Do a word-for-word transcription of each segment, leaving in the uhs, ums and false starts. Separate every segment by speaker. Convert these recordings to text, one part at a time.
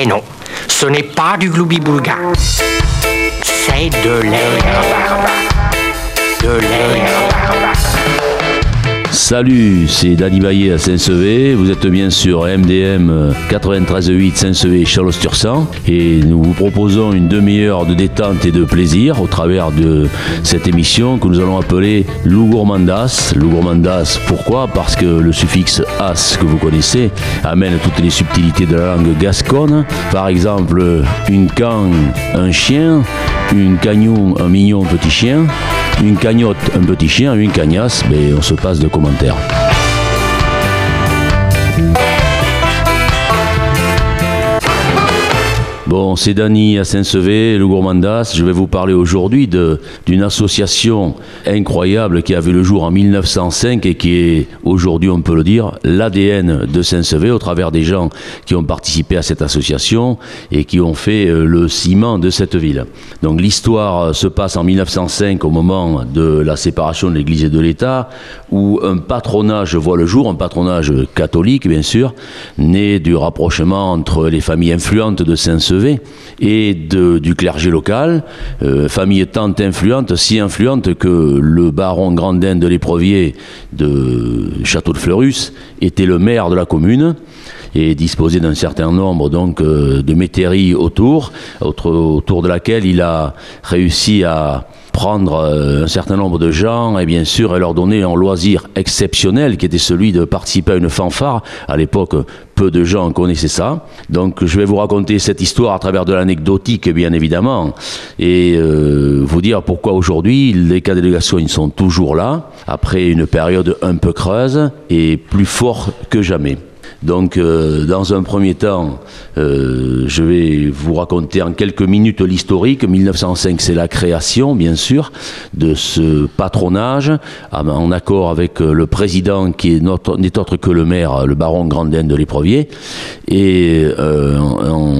Speaker 1: Mais non, ce n'est pas du gloubi-boulga. C'est de l'herbe. De l'herbe.
Speaker 2: Salut, c'est Danny Baillet à Saint-Sevé. Vous êtes bien sur M D M quatre-vingt-treize virgule huit Saint-Sevé-Chalon-sur-Sang et nous vous proposons une demi-heure de détente et de plaisir au travers de cette émission que nous allons appeler Lou Gourmandas. Lou Gourmandas, pourquoi ? Parce que le suffixe as que vous connaissez amène toutes les subtilités de la langue gasconne. Par exemple, une canne, un chien, une cagnou, un mignon petit chien. Une cagnotte, un petit chien, une cagnasse, mais on se passe de commentaires. Bon, c'est Danny à Saint-Sevé, le Gourmandas. Je vais vous parler aujourd'hui de, d'une association incroyable qui a vu le jour en mille neuf cent cinq et qui est aujourd'hui, on peut le dire, l'A D N de Saint-Sevé au travers des gens qui ont participé à cette association et qui ont fait le ciment de cette ville. Donc l'histoire se passe en mille neuf cent cinq au moment de la séparation de l'Église et de l'État où un patronage voit le jour, un patronage catholique bien sûr, né du rapprochement entre les familles influentes de Saint-Sevé et de, du clergé local, euh, famille tant influente, si influente que le baron Grandin de l'Éprevier de Château de Fleurus était le maire de la commune et disposait d'un certain nombre donc euh, de métairies autour, autour, autour de laquelle il a réussi à prendre euh, un certain nombre de gens et bien sûr et leur donner un loisir exceptionnel qui était celui de participer à une fanfare. À l'époque, peu de gens connaissaient ça. Donc je vais vous raconter cette histoire à travers de l'anecdotique bien évidemment et euh, vous dire pourquoi aujourd'hui les cadets de Gascogne sont toujours là après une période un peu creuse et plus fort que jamais. Donc, euh, dans un premier temps, euh, je vais vous raconter en quelques minutes l'historique. mille neuf cent cinq, c'est la création, bien sûr, de ce patronage, en accord avec le président qui est notre, n'est autre que le maire, le baron Grandin de l'Éprevier, et euh, en,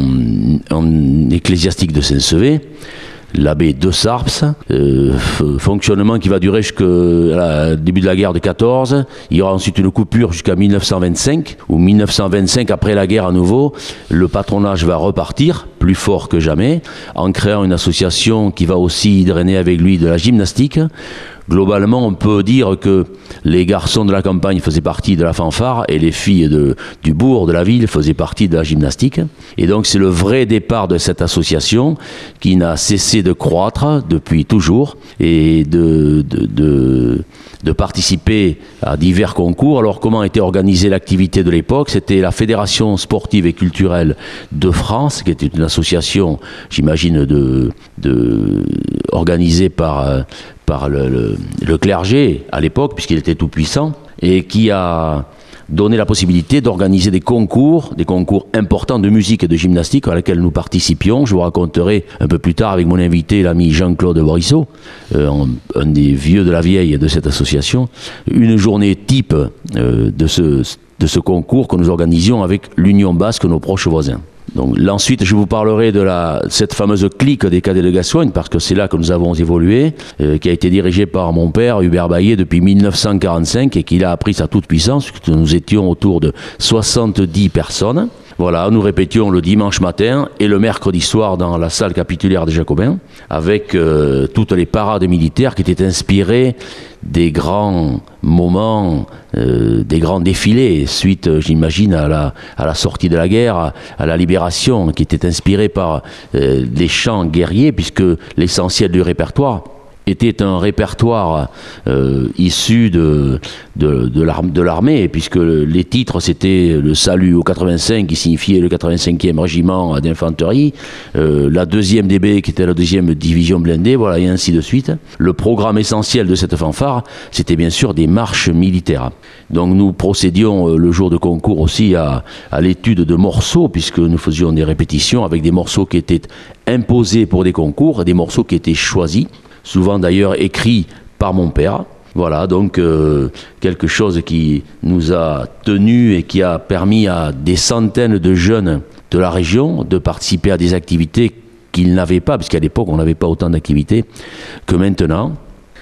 Speaker 2: en ecclésiastique de Saint-Sevé. L'abbé de Sarps, euh, fonctionnement qui va durer jusqu'au début de la guerre de quatorze. Il y aura ensuite une coupure jusqu'à mille neuf cent vingt-cinq, ou mille neuf cent vingt-cinq, après la guerre à nouveau, le patronage va repartir, plus fort que jamais, en créant une association qui va aussi drainer avec lui de la gymnastique. Globalement, on peut dire que les garçons de la campagne faisaient partie de la fanfare et les filles de, du bourg, de la ville, faisaient partie de la gymnastique. Et donc, c'est le vrai départ de cette association qui n'a cessé de croître depuis toujours et de, de, de, de participer à divers concours. Alors, comment était organisée l'activité de l'époque ? C'était la Fédération sportive et culturelle de France, qui était une association, j'imagine, de, de, organisée par... par le, le, le clergé à l'époque, puisqu'il était tout puissant, et qui a donné la possibilité d'organiser des concours, des concours importants de musique et de gymnastique à laquelle nous participions. Je vous raconterai un peu plus tard avec mon invité, l'ami Jean-Claude Borisseau, euh, un des vieux de la vieille de cette association, une journée type euh, de, ce, de ce concours que nous organisions avec l'Union Basque, nos proches voisins. Donc, là, ensuite, je vous parlerai de la, cette fameuse clique des cadets de Gascogne, parce que c'est là que nous avons évolué, euh, qui a été dirigée par mon père, Hubert Baillet, depuis mille neuf cent quarante-cinq, et qui a appris sa toute puissance, puisque nous étions autour de soixante-dix personnes. Voilà, nous répétions le dimanche matin et le mercredi soir dans la salle capitulaire des Jacobins, avec euh, toutes les parades militaires qui étaient inspirées des grands moments, euh, des grands défilés, suite, j'imagine, à la, à la sortie de la guerre, à, à la libération, qui étaient inspirés par euh, des chants guerriers, puisque l'essentiel du répertoire était un répertoire euh, issu de, de, de, l'arme, de l'armée, puisque les titres, c'était le salut au quatre-vingt-cinq, qui signifiait le quatre-vingt-cinquième régiment d'infanterie, euh, la deuxième D B, qui était la deuxième division blindée, voilà, et ainsi de suite. Le programme essentiel de cette fanfare, c'était bien sûr des marches militaires. Donc nous procédions euh, le jour de concours aussi à, à l'étude de morceaux, puisque nous faisions des répétitions avec des morceaux qui étaient imposés pour des concours, et des morceaux qui étaient choisis, souvent d'ailleurs écrit par mon père. Voilà, donc euh, quelque chose qui nous a tenus et qui a permis à des centaines de jeunes de la région de participer à des activités qu'ils n'avaient pas, parce qu'à l'époque on n'avait pas autant d'activités que maintenant.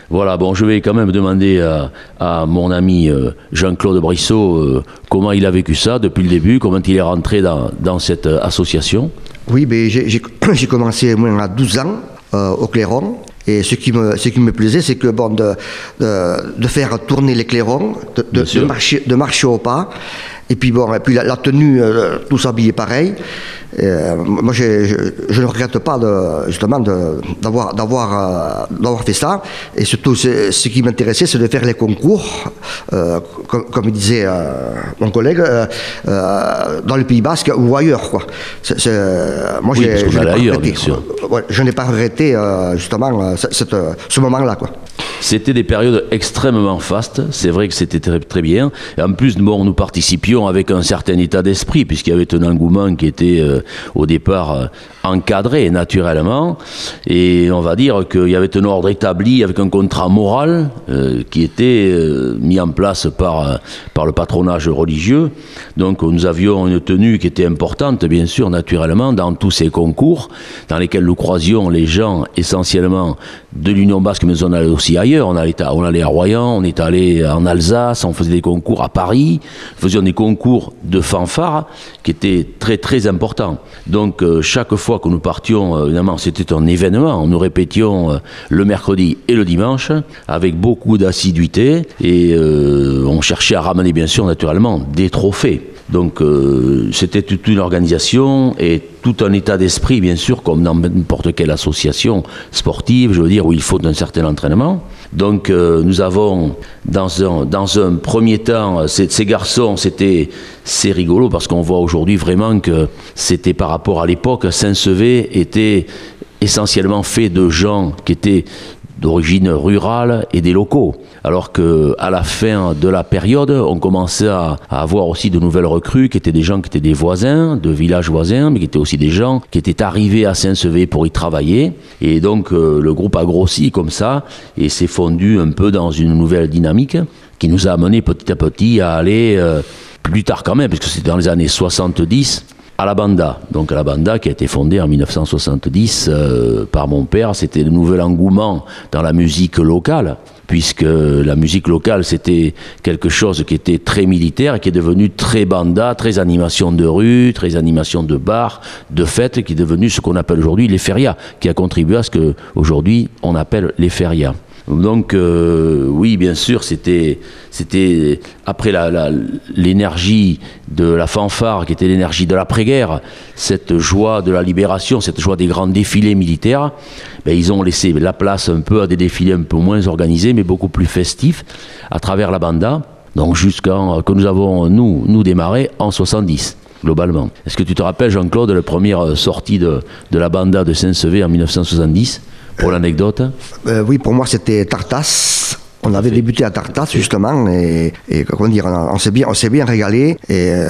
Speaker 2: Voilà, bon, je vais quand même demander à, à mon ami euh, Jean-Claude Brissot euh, comment il a vécu ça depuis le début, comment il est rentré dans, dans cette euh, association.
Speaker 3: Oui, ben, j'ai, j'ai, j'ai commencé moi, à douze ans euh, au Clairon. Et ce qui me, ce qui me plaisait, c'est que bon, de, de, de faire tourner les clairons, de, de, de, marcher, de marcher au pas. Et puis bon, et puis la, la tenue, euh, tous habillés pareil. Euh, moi, je, je, je ne regrette pas de, justement de, d'avoir, d'avoir, euh, d'avoir fait ça. Et surtout, ce qui m'intéressait, c'est de faire les concours, euh, comme, comme disait euh, mon collègue, euh, euh, dans le Pays Basque ou ailleurs, quoi. C'est, c'est, moi,
Speaker 2: oui,
Speaker 3: j'ai,
Speaker 2: parce qu'on
Speaker 3: je
Speaker 2: allait ailleurs,
Speaker 3: regretté,
Speaker 2: bien sûr.
Speaker 3: Ouais, je n'ai pas regretté euh, justement cette, cette, ce moment-là, quoi.
Speaker 2: C'était des périodes extrêmement fastes, c'est vrai que c'était très, très bien. Et en plus, bon, nous participions avec un certain état d'esprit, puisqu'il y avait un engouement qui était euh, au départ euh, encadré naturellement. Et on va dire qu'il y avait un ordre établi avec un contrat moral euh, qui était euh, mis en place par, euh, par le patronage religieux. Donc nous avions une tenue qui était importante, bien sûr, naturellement, dans tous ces concours, dans lesquels nous croisions les gens essentiellement de l'Union Basque, mais on allait aussi ailleurs. On allait, à, on allait à Royan, on est allé en Alsace, on faisait des concours à Paris, nous faisions des concours de fanfare qui étaient très très importants. Donc euh, chaque fois que nous partions, euh, évidemment c'était un événement, nous répétions euh, le mercredi et le dimanche avec beaucoup d'assiduité et euh, on cherchait à ramener bien sûr naturellement des trophées. Donc euh, c'était toute une organisation et tout un état d'esprit, bien sûr, comme dans n'importe quelle association sportive, je veux dire, où il faut un certain entraînement. Donc euh, nous avons, dans un, dans un premier temps, ces, ces garçons, c'était, c'est rigolo, parce qu'on voit aujourd'hui vraiment que c'était par rapport à l'époque, Saint-Sevé était essentiellement fait de gens qui étaient d'origine rurale et des locaux. Alors qu'à la fin de la période, on commençait à, à avoir aussi de nouvelles recrues qui étaient des gens qui étaient des voisins, de villages voisins, mais qui étaient aussi des gens qui étaient arrivés à Saint-Sevé pour y travailler. Et donc euh, le groupe a grossi comme ça et s'est fondu un peu dans une nouvelle dynamique qui nous a amené petit à petit à aller euh, plus tard quand même, parce que c'était dans les années soixante-dix, à la Banda. Donc la Banda qui a été fondée en mille neuf cent soixante-dix euh, par mon père, c'était le nouvel engouement dans la musique locale, puisque la musique locale c'était quelque chose qui était très militaire et qui est devenu très Banda, très animation de rue, très animation de bar, de fête, qui est devenu ce qu'on appelle aujourd'hui les férias, qui a contribué à ce qu'aujourd'hui on appelle les férias. Donc euh, oui, bien sûr, c'était, c'était après la, la, l'énergie de la fanfare, qui était l'énergie de l'après-guerre, cette joie de la libération, cette joie des grands défilés militaires, ben, ils ont laissé la place un peu à des défilés un peu moins organisés, mais beaucoup plus festifs, à travers la Banda, donc jusqu'à que nous avons, nous, nous démarré en soixante-dix. Globalement. Est-ce que tu te rappelles, Jean-Claude, la première sortie de, de la Banda de Saint-Sevé en mille neuf cent soixante-dix, pour l'anecdote?
Speaker 3: euh, Oui, pour moi c'était Tartas. On avait débuté à Tartas justement et, et comment dire, on, on s'est bien, on s'est bien régalé et euh,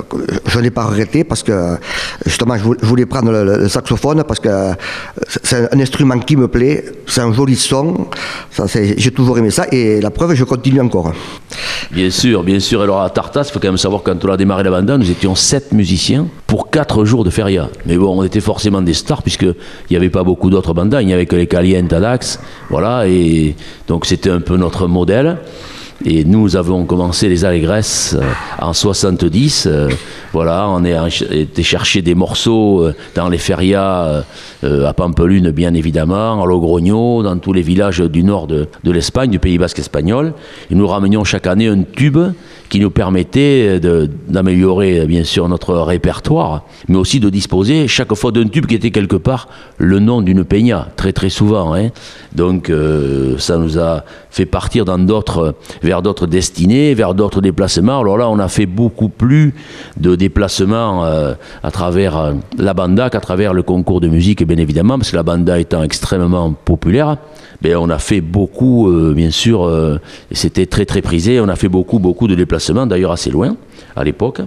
Speaker 3: je n'ai pas regretté parce que justement je voulais prendre le, le saxophone parce que c'est un instrument qui me plaît, c'est un joli son, ça, c'est, j'ai toujours aimé ça et la preuve je continue encore.
Speaker 2: Bien sûr, bien sûr. Alors à Tartas, il faut quand même savoir quand on a démarré la Banda, nous étions sept musiciens pour quatre jours de feria. Mais bon, on était forcément des stars puisqu'il n'y avait pas beaucoup d'autres bandas, il n'y avait que les Calientes à Dax, voilà, et donc c'était un peu notre modèle. Et nous avons commencé les Allégresses en soixante-dix. Euh, voilà, on est été chercher des morceaux euh, dans les férias euh, à Pampelune, bien évidemment, à Logrogno, dans tous les villages du nord de, de l'Espagne, du Pays Basque espagnol. Et nous ramenions chaque année un tube qui nous permettait de, d'améliorer, bien sûr, notre répertoire, mais aussi de disposer chaque fois d'un tube qui était quelque part le nom d'une peña, très très souvent. Hein. Donc euh, ça nous a fait partir dans d'autres, vers d'autres destinées, vers d'autres déplacements. Alors là, on a fait beaucoup plus de déplacements euh, à travers euh, la Banda qu'à travers le concours de musique, bien évidemment, parce que la Banda étant extrêmement populaire, ben, on a fait beaucoup, euh, bien sûr, euh, et c'était très très prisé, on a fait beaucoup beaucoup de déplacements, d'ailleurs assez loin, à l'époque.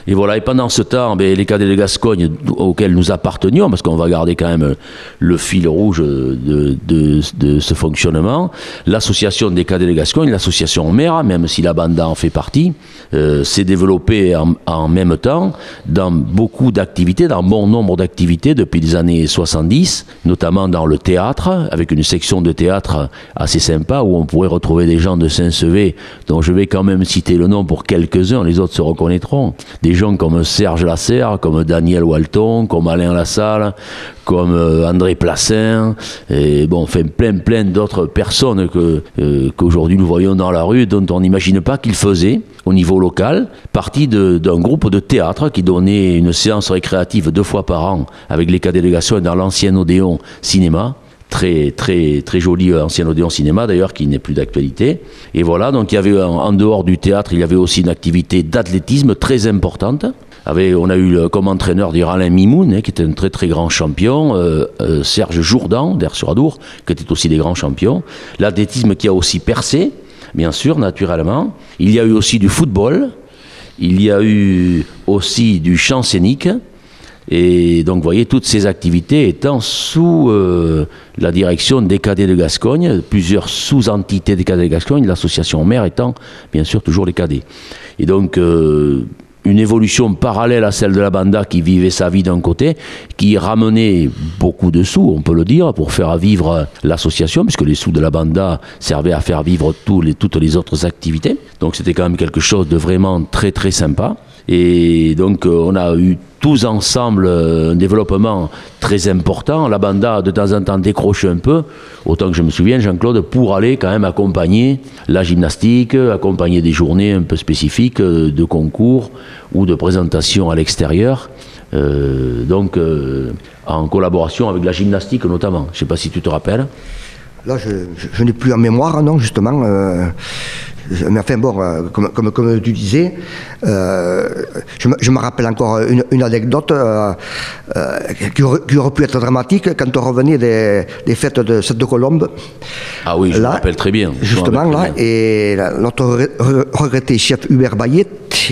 Speaker 2: Et voilà, et pendant ce temps, ben, les cadets de Gascogne auxquels nous appartenions, parce qu'on va garder quand même le fil rouge de, de, de ce fonctionnement, l'association des cadets de Gascogne, l'association mère, même si la banda en fait partie, euh, s'est développée en, en même temps dans beaucoup d'activités, dans bon nombre d'activités depuis les années soixante-dix, notamment dans le théâtre, avec une section de théâtre assez sympa où on pourrait retrouver des gens de Saint-Sevé, dont je vais quand même citer le nom pour quelques-uns, les autres se reconnaîtront. Des gens comme Serge Lasserre, comme Daniel Walton, comme Alain Lassalle, comme euh, André Plassin, et bon, enfin plein plein d'autres personnes que, euh, qu'aujourd'hui nous voyons dans la rue, dont on n'imagine pas qu'ils faisaient, au niveau local, partie de, d'un groupe de théâtre qui donnait une séance récréative deux fois par an avec les cadets de Gascogne dans l'ancien Odéon Cinéma. Très, très, très joli ancien Odéon Cinéma d'ailleurs qui n'est plus d'actualité. Et voilà, donc il y avait en, en dehors du théâtre, il y avait aussi une activité d'athlétisme très importante. Avec, on a eu le, comme entraîneur dire Alain Mimoun, hein, qui était un très très grand champion, euh, euh, Serge Jourdan d'Air-sur-Adour, qui était aussi des grands champions. L'athlétisme qui a aussi percé, bien sûr, naturellement. Il y a eu aussi du football, il y a eu aussi du chant scénique. Et donc, vous voyez, toutes ces activités étant sous euh, la direction des cadets de Gascogne, plusieurs sous-entités des cadets de Gascogne, l'association mère étant, bien sûr, toujours les cadets. Et donc, euh, une évolution parallèle à celle de la banda qui vivait sa vie d'un côté, qui ramenait beaucoup de sous, on peut le dire, pour faire vivre l'association, puisque les sous de la banda servaient à faire vivre tous les, toutes les autres activités. Donc, c'était quand même quelque chose de vraiment très, très sympa. Et donc, euh, on a eu tous ensemble un développement très important. La banda a de temps en temps décroché un peu, autant que je me souviens, Jean-Claude, pour aller quand même accompagner la gymnastique, accompagner des journées un peu spécifiques de concours ou de présentations à l'extérieur. Euh, donc, euh, en collaboration avec la gymnastique notamment. Je ne sais pas si tu te rappelles.
Speaker 3: Là, je, je, je n'ai plus en mémoire, non, justement. Euh, mais enfin, bon, euh, comme, comme, comme tu disais, euh, je, me, je me rappelle encore une, une anecdote euh, euh, qui, aurait, qui aurait pu être dramatique quand on revenait des, des fêtes de Sète de Colombe.
Speaker 2: Ah oui, je là, me rappelle très bien.
Speaker 3: Justement, là, bien. Et là, notre re, regretté chef Hubert Bayet,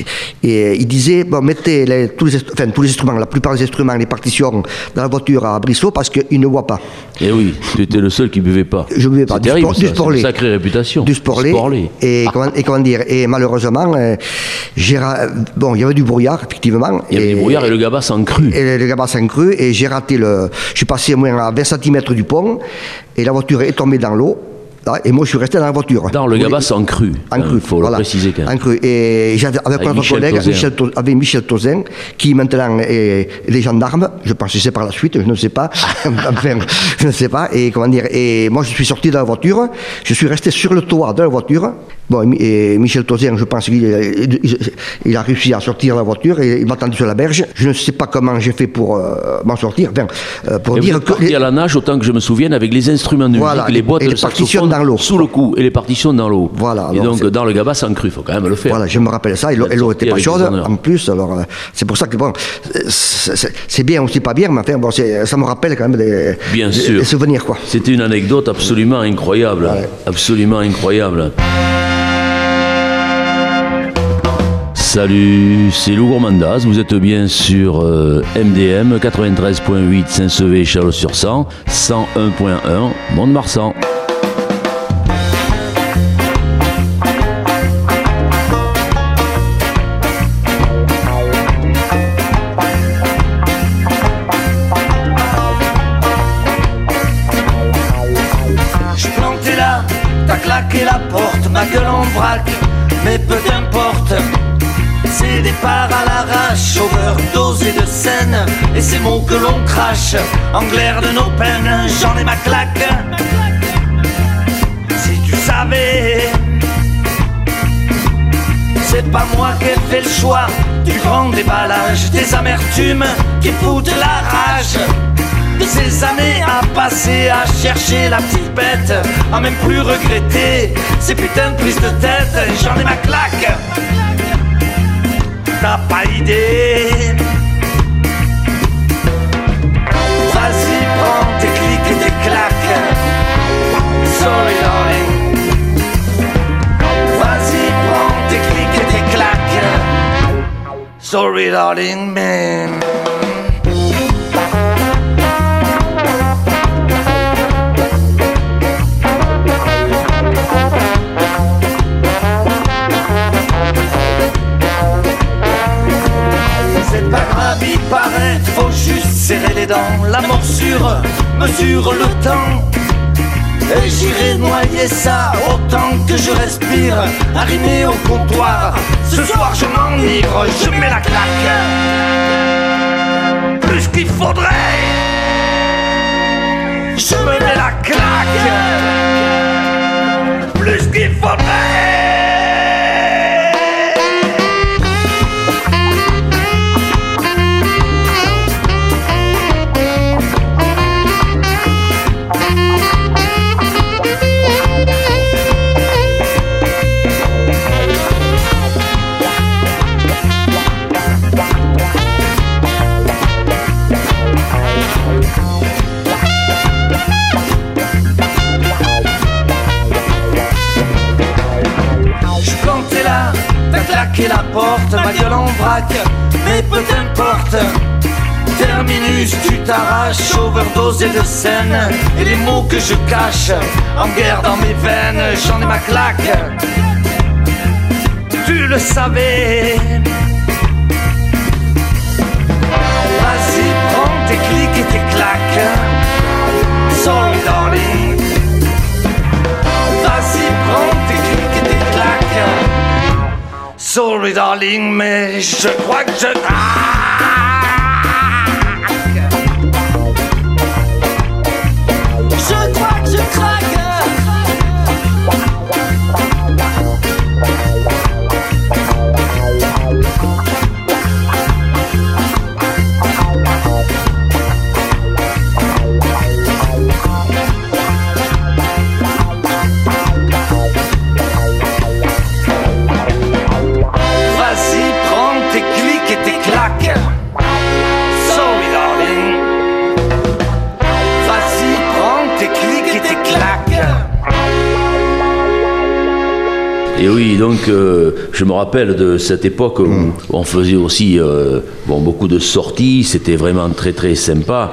Speaker 3: et il disait, bon, mettez les, tous, les, enfin, tous les instruments, la plupart des instruments, les partitions dans la voiture à Brissot parce qu'ils ne voient pas.
Speaker 2: Et oui, tu étais le seul qui ne buvait pas.
Speaker 3: Je ne buvais pas.
Speaker 2: C'est terrible,
Speaker 3: du sporlet.
Speaker 2: C'est une sacrée réputation.
Speaker 3: Du sporlet. Et, ah. comment, et comment dire, et malheureusement, euh, j'ai, bon, il y avait du brouillard, effectivement.
Speaker 2: Il y avait
Speaker 3: et,
Speaker 2: du brouillard et le gabas en cru.
Speaker 3: Et le gabas en cru, et j'ai raté le. Je suis passé au moins à vingt centimètres du pont, et la voiture est tombée dans l'eau. Et moi, je suis resté dans la voiture.
Speaker 2: Dans le gabas en cru.
Speaker 3: En cru.
Speaker 2: Il faut
Speaker 3: voilà.
Speaker 2: le préciser quand même.
Speaker 3: En cru. Et j'avais avec, avec notre collègue, Michel, avec Michel Tauzin, qui maintenant est les gendarmes. Je pense que c'est par la suite, je ne sais pas. Enfin, je ne sais pas. Et comment dire. Et moi, je suis sorti de la voiture. Je suis resté sur le toit de la voiture. Bon, et Michel Tauzin, je pense qu'il il, il a réussi à sortir de la voiture et il m'a attendu sur la berge. Je ne sais pas comment j'ai fait pour euh, m'en sortir. Enfin, euh, pour
Speaker 2: et
Speaker 3: dire
Speaker 2: vous êtes parti
Speaker 3: que.
Speaker 2: à la nage, autant que je me souvienne, avec les instruments de
Speaker 3: voilà,
Speaker 2: musique, les boîtes
Speaker 3: et
Speaker 2: de
Speaker 3: les partitions dans l'eau.
Speaker 2: Sous le cou et les partitions dans l'eau.
Speaker 3: Voilà.
Speaker 2: Et donc,
Speaker 3: c'est...
Speaker 2: dans le gabas en cru, il faut quand même le faire.
Speaker 3: Voilà, je me rappelle ça. Et l'eau, et l'eau était pas chaude en plus. Alors, euh, c'est pour ça que bon, c'est, c'est, c'est bien aussi pas bien, mais enfin, bon, c'est, ça me rappelle quand même des,
Speaker 2: bien
Speaker 3: des,
Speaker 2: sûr.
Speaker 3: des souvenirs, quoi.
Speaker 2: C'était une anecdote absolument incroyable. Ouais. Absolument incroyable. Salut, c'est Lou Gourmandas, vous êtes bien sur euh, M D M quatre-vingt-treize point huit Saint-Sevé, Châlons-sur-Sang, cent un point un Mont-de-Marsan.
Speaker 4: Je plantais là, t'as claqué la porte, ma gueule en vrac, mais peu d'importe. C'est départ à l'arrache, overdose et de scène, et ces mots que l'on crache, en glaire de nos peines, j'en ai ma claque. Si tu savais, c'est pas moi qui ai fait le choix du grand déballage, des amertumes qui foutent la rage, de ces années à passer à chercher la petite bête, à même plus regretter ces putains de prises de tête, j'en ai ma claque. T'as pas idée. Vas-y, prends tes clics et tes claques. Sorry darling. Vas-y, prends tes clics et tes claques. Sorry Sorry, darling, man. C'est pas grave, il paraît, faut juste serrer les dents. La morsure mesure le temps. Et j'irai noyer ça autant que je respire, arrimé au comptoir. Ce soir je m'enivre, je mets la claque. Plus qu'il faudrait, je me mets la claque. Plus qu'il faudrait. Claquer la porte, ma gueule en vrac, mais peu importe. Terminus, tu t'arraches, overdose et de scène. Et les mots que je cache, en guerre dans mes veines, j'en ai ma claque. Tu le savais. Vas-y, prends tes clics et tes claques. Sorry, darling. Vas-y, prends tes clics et tes claques. Sorry darling, mais je crois que je craque. Je crois que je craque.
Speaker 2: Et oui, donc euh, je me rappelle de cette époque où mmh. on faisait aussi euh, bon, beaucoup de sorties, c'était vraiment très très sympa.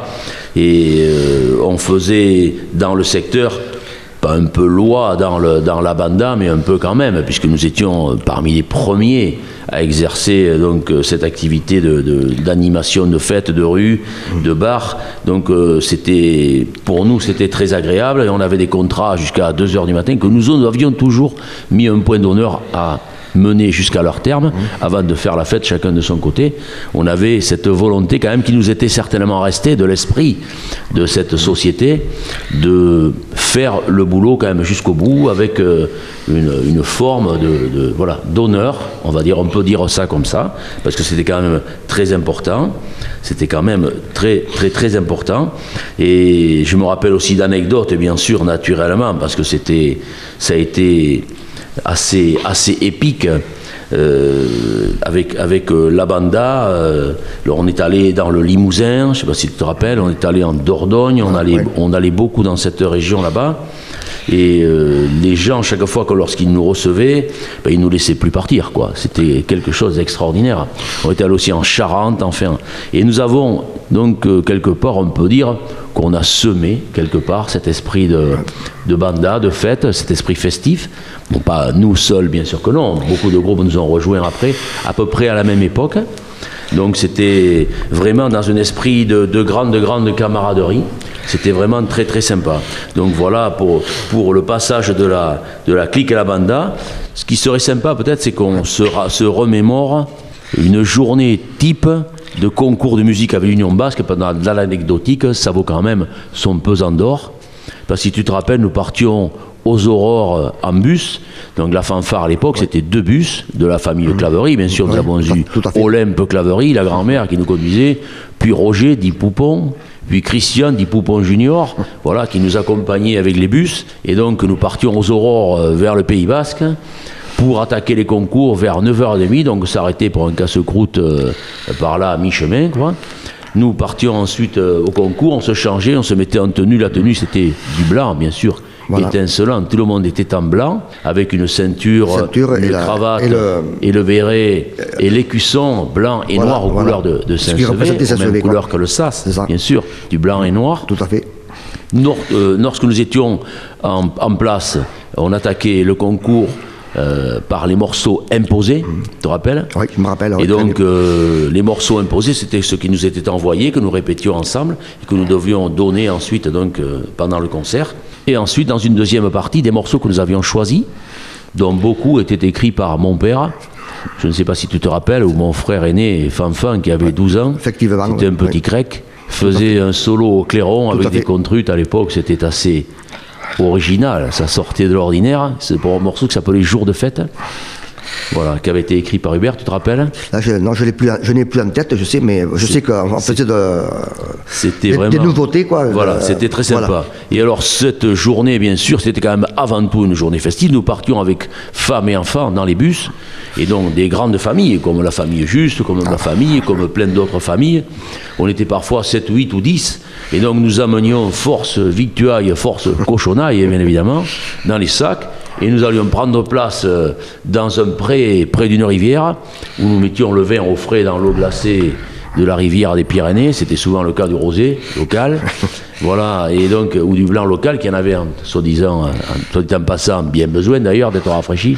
Speaker 2: Et euh, on faisait dans le secteur, pas un peu loi dans, le, dans la banda, mais un peu quand même, puisque nous étions parmi les premiers à exercer donc, cette activité de, de, d'animation de fêtes, de rue, de bar. Donc euh, c'était, pour nous, c'était très agréable et on avait des contrats jusqu'à deux heures du matin que nous avions toujours mis un point d'honneur à mener jusqu'à leur terme, mmh. avant de faire la fête chacun de son côté. On avait cette volonté quand même qui nous était certainement restée de l'esprit de cette société, de faire le boulot quand même jusqu'au bout avec euh, une, une forme de, de, voilà, d'honneur, on va dire, on peut dire ça comme ça, parce que c'était quand même très important, c'était quand même très très très important. Et je me rappelle aussi d'anecdotes, bien sûr, naturellement, parce que c'était, ça a été assez, assez épique euh, avec, avec euh, la banda. Euh, on est allé dans le Limousin, je ne sais pas si tu te rappelles, on est allé en Dordogne, on allait, ouais. on allait beaucoup dans cette région là-bas. Et euh, les gens, chaque fois que lorsqu'ils nous recevaient, ben, ils ne nous laissaient plus partir, quoi. C'était quelque chose d'extraordinaire. On était allé aussi en Charente, enfin. Et nous avons donc euh, quelque part, on peut dire qu'on a semé quelque part cet esprit de, de banda, de fête, cet esprit festif. Bon, pas nous seuls, bien sûr que non. Beaucoup de groupes nous ont rejoints après, à peu près à la même époque. Donc c'était vraiment dans un esprit de, de grande, de grande camaraderie. C'était vraiment très très sympa. Donc voilà pour, pour le passage de la, de la clique à la banda. Ce qui serait sympa peut-être, c'est qu'on se, se remémore une journée type de concours de musique avec l'Union Basque. Pendant dans l'anecdotique, ça vaut quand même son pesant d'or. Parce que si tu te rappelles, nous partions aux Aurores en bus. Donc la fanfare à l'époque, ouais. c'était deux bus de la famille mmh. Claverie. Bien sûr, nous ouais, avons eu Olympe Claverie, la grand-mère qui nous conduisait, puis Roger, dit Poupon, puis Christian, dit Poupon Junior, voilà, qui nous accompagnait avec les bus. Et donc nous partions aux Aurores vers le Pays Basque pour attaquer les concours vers neuf heures trente, donc s'arrêter pour un casse-croûte euh, par là à mi-chemin, quoi. Nous partions ensuite euh, au concours, on se changeait, on se mettait en tenue. La tenue, c'était du blanc, bien sûr,
Speaker 3: voilà.
Speaker 2: étincelant. Tout le monde était en blanc, avec une ceinture,
Speaker 3: ceinture
Speaker 2: une
Speaker 3: et
Speaker 2: cravate,
Speaker 3: la, et, le,
Speaker 2: et le béret, et l'écusson blanc et
Speaker 3: voilà,
Speaker 2: noir aux
Speaker 3: voilà.
Speaker 2: couleurs de, de Saint-Sevé, aux mêmes couleurs que le sas, bien sûr, du blanc et noir.
Speaker 3: Tout à fait.
Speaker 2: Nor, euh, lorsque nous étions en, en place, on attaquait le concours Euh, par les morceaux imposés, mmh. tu te rappelles?
Speaker 3: Oui, je me rappelle.
Speaker 2: Et donc, euh, les morceaux imposés, c'était ce qui nous était envoyé, que nous répétions ensemble, et que nous devions donner ensuite, donc, euh, pendant le concert. Et ensuite, dans une deuxième partie, des morceaux que nous avions choisis, dont beaucoup étaient écrits par mon père. Je ne sais pas si tu te rappelles, où mon frère aîné, Fanfan, qui avait douze ans,
Speaker 3: effectivement,
Speaker 2: c'était un petit
Speaker 3: oui.
Speaker 2: grec, faisait un solo au clairon avec des contrutes. À l'époque, c'était assez original, ça sortait de l'ordinaire. C'est pour un morceau qui s'appelait Jour de fête, voilà, qui avait été écrit par Hubert, tu te rappelles?
Speaker 3: Là, je, non, je l'ai plus, je n'ai plus en tête, je sais, mais je sais qu'on faisait de,
Speaker 2: c'était
Speaker 3: des,
Speaker 2: vraiment,
Speaker 3: des nouveautés, quoi.
Speaker 2: Voilà,
Speaker 3: euh,
Speaker 2: c'était très sympa. Voilà. Et alors, cette journée, bien sûr, c'était quand même avant tout une journée festive. Nous partions avec femmes et enfants dans les bus, et donc des grandes familles, comme la famille Juste, comme ah. ma famille, comme plein d'autres familles. On était parfois sept, huit ou dix. Et donc nous amenions force victuailles, force cochonaille, bien évidemment, dans les sacs. Et nous allions prendre place dans un pré près d'une rivière, où nous mettions le vin au frais dans l'eau glacée de la rivière des Pyrénées. C'était souvent le cas du rosé local. Voilà, et donc, ou du blanc local, qui en avait, en soi-disant, en, en passant, bien besoin d'ailleurs d'être rafraîchi.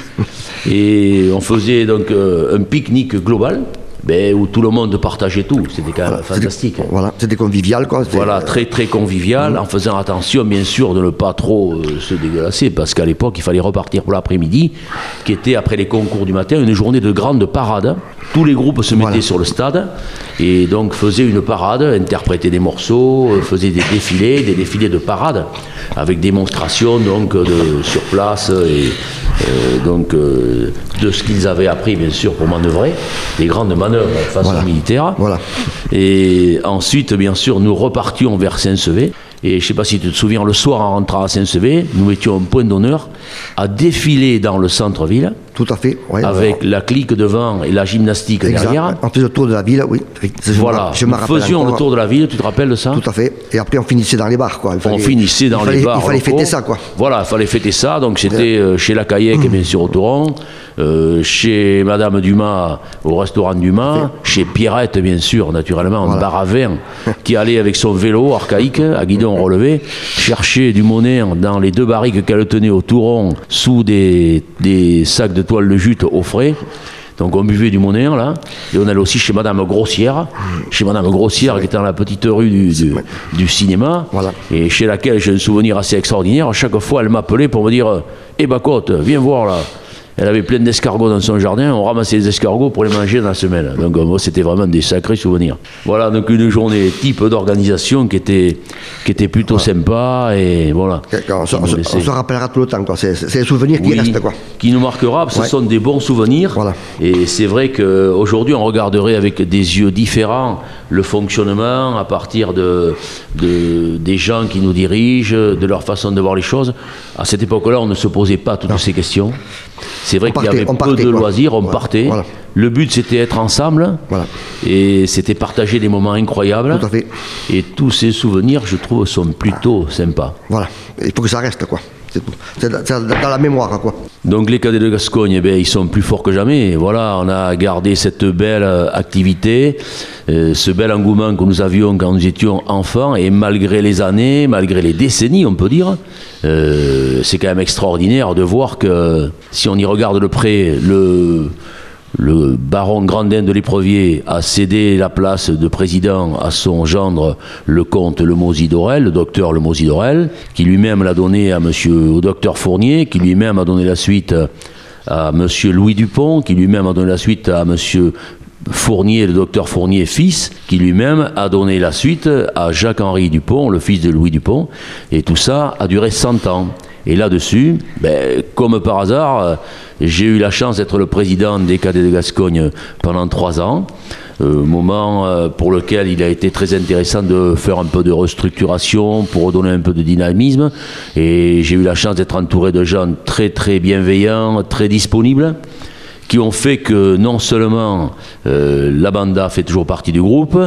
Speaker 2: Et on faisait donc un pique-nique global. Ben, où tout le monde partageait tout, c'était quand même
Speaker 3: voilà,
Speaker 2: fantastique.
Speaker 3: C'était, voilà, c'était convivial, quoi. C'était,
Speaker 2: voilà, très très convivial, mmh. en faisant attention, bien sûr, de ne pas trop euh, se dégueulasser, parce qu'à l'époque, il fallait repartir pour l'après-midi, qui était, après les concours du matin, une journée de grande parade. Tous les groupes se mettaient voilà. sur le stade, et donc faisaient une parade, interprétaient des morceaux, euh, faisaient des défilés, des défilés de parade, avec démonstration, donc, de, sur place, et euh, donc, euh, de ce qu'ils avaient appris, bien sûr, pour manœuvrer, des grandes manœuvres de façon voilà. militaire.
Speaker 3: Voilà.
Speaker 2: Et ensuite, bien sûr, nous repartions vers Saint-Sevé. Et je ne sais pas si tu te souviens, le soir, en rentrant à Saint-Sevé, nous mettions un point d'honneur à défiler dans le centre-ville.
Speaker 3: Tout à fait. Ouais,
Speaker 2: avec voilà. la clique devant et la gymnastique exact. derrière.
Speaker 3: On faisait le tour de la ville, oui. Je
Speaker 2: voilà. Je nous faisions encore. le tour de la ville, tu te rappelles de ça?
Speaker 3: Tout à fait. Et après, on finissait dans les bars, quoi. Il fallait,
Speaker 2: on finissait dans
Speaker 3: il fallait,
Speaker 2: les bars.
Speaker 3: Il fallait fêter ça, quoi.
Speaker 2: Voilà, il fallait fêter ça. Donc, c'était euh, chez la Caillec, mmh. bien sûr, au Touron. Euh, chez Madame Dumas, au restaurant Dumas. Chez Pierrette, bien sûr, naturellement, un voilà. bar à vin, qui allait avec son vélo archaïque, à guidon relevé, chercher du monnaie dans les deux barriques qu'elle tenait au Touron, sous des, des sacs de toile de jute au frais. Donc on buvait du monnaie là, et on allait aussi chez Madame Grossière, chez Madame Grossière qui était dans la petite rue du, du, du cinéma, voilà. et chez laquelle j'ai un souvenir assez extraordinaire. Chaque fois elle m'appelait pour me dire « Eh Bacotte, viens voir là ». Elle avait plein d'escargots dans son jardin, on ramassait les escargots pour les manger dans la semaine. Donc moi, c'était vraiment des sacrés souvenirs. Voilà, donc une journée type d'organisation qui était, qui était plutôt voilà. sympa, et voilà.
Speaker 3: On se, on, se, on se rappellera tout le temps, quoi. C'est, c'est des souvenirs qui oui, restent, quoi.
Speaker 2: Qui nous marquera, ce ouais. sont des bons souvenirs. Voilà. Et c'est vrai qu'aujourd'hui, on regarderait avec des yeux différents le fonctionnement à partir de, de, des gens qui nous dirigent, de leur façon de voir les choses. À cette époque-là, on ne se posait pas toutes non. ces questions. C'est vrai qu'il y avait peu partait, de quoi. loisirs, on voilà, partait. Voilà. Le but, c'était être ensemble. Voilà. Et c'était partager des moments incroyables.
Speaker 3: Tout à fait.
Speaker 2: Et tous ces souvenirs, je trouve, sont plutôt sympas.
Speaker 3: Voilà. Il faut que ça reste, quoi. C'est, c'est, c'est dans la mémoire, quoi.
Speaker 2: Donc les cadets de Gascogne, eh bien, ils sont plus forts que jamais. Et voilà, on a gardé cette belle activité, euh, ce bel engouement que nous avions quand nous étions enfants. Et malgré les années, malgré les décennies, on peut dire, euh, c'est quand même extraordinaire de voir que, si on y regarde de près, le... Le baron Grandin de l'Éprevier a cédé la place de président à son gendre, le comte Lemosy d'Orel, le docteur Lemosy d'Orel, qui lui-même l'a donné à monsieur, au docteur Fournier, qui lui-même a donné la suite à monsieur Louis Dupont, qui lui-même a donné la suite à monsieur Fournier, le docteur Fournier fils, qui lui-même a donné la suite à Jacques-Henri Dupont, le fils de Louis Dupont, et tout ça a duré cent ans. Et là-dessus, ben, comme par hasard, j'ai eu la chance d'être le président des cadets de Gascogne pendant trois ans, euh, moment euh, pour lequel il a été très intéressant de faire un peu de restructuration pour redonner un peu de dynamisme. Et j'ai eu la chance d'être entouré de gens très très bienveillants, très disponibles, qui ont fait que non seulement euh, la banda fait toujours partie du groupe,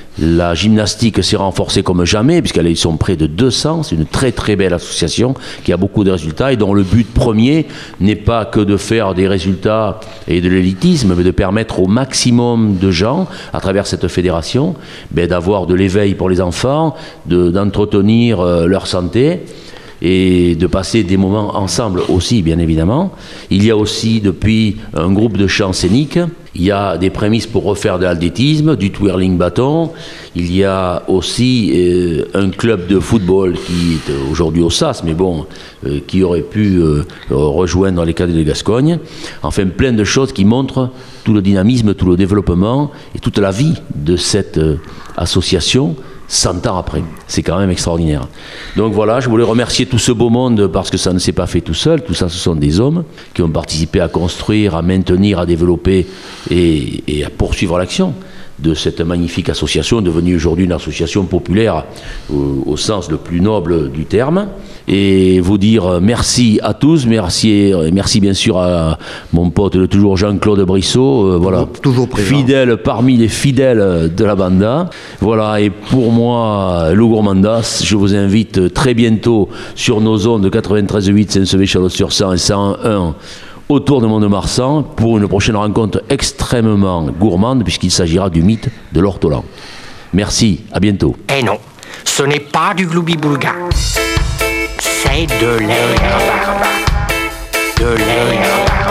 Speaker 2: La gymnastique s'est renforcée comme jamais, puisqu'ils sont près de deux cents. C'est une très très belle association qui a beaucoup de résultats et dont le but premier n'est pas que de faire des résultats et de l'élitisme, mais de permettre au maximum de gens, à travers cette fédération, ben, d'avoir de l'éveil pour les enfants, de, d'entretenir euh, leur santé et de passer des moments ensemble aussi, bien évidemment. Il y a aussi, depuis, un groupe de chants scéniques. Il y a des prémices pour refaire de l'athlétisme, du twirling bâton. Il y a aussi euh, un club de football qui est aujourd'hui au S A S, mais bon, euh, qui aurait pu euh, rejoindre les cadets de Gascogne. Enfin, plein de choses qui montrent tout le dynamisme, tout le développement et toute la vie de cette euh, association cent ans après. C'est quand même extraordinaire. Donc voilà, je voulais remercier tout ce beau monde parce que ça ne s'est pas fait tout seul. Tout ça, ce sont des hommes qui ont participé à construire, à maintenir, à développer et, et à poursuivre l'action de cette magnifique association, devenue aujourd'hui une association populaire au, au sens le plus noble du terme. Et vous dire merci à tous, merci, merci bien sûr à mon pote de toujours Jean-Claude Brissot, euh, voilà,
Speaker 3: toujours présent,
Speaker 2: fidèle parmi les fidèles de la banda. Voilà, et pour moi, Lou Gourmandas, je vous invite très bientôt sur nos ondes de quatre-vingt-treize virgule huit Saint-Sevé-Chalon-sur-Sang et cent un autour de Mont-de-Marsan pour une prochaine rencontre extrêmement gourmande puisqu'il s'agira du mythe de l'ortolan. Merci, à bientôt.
Speaker 1: Eh non, ce n'est pas du gloubi-boulga. C'est de l'air. De l'air.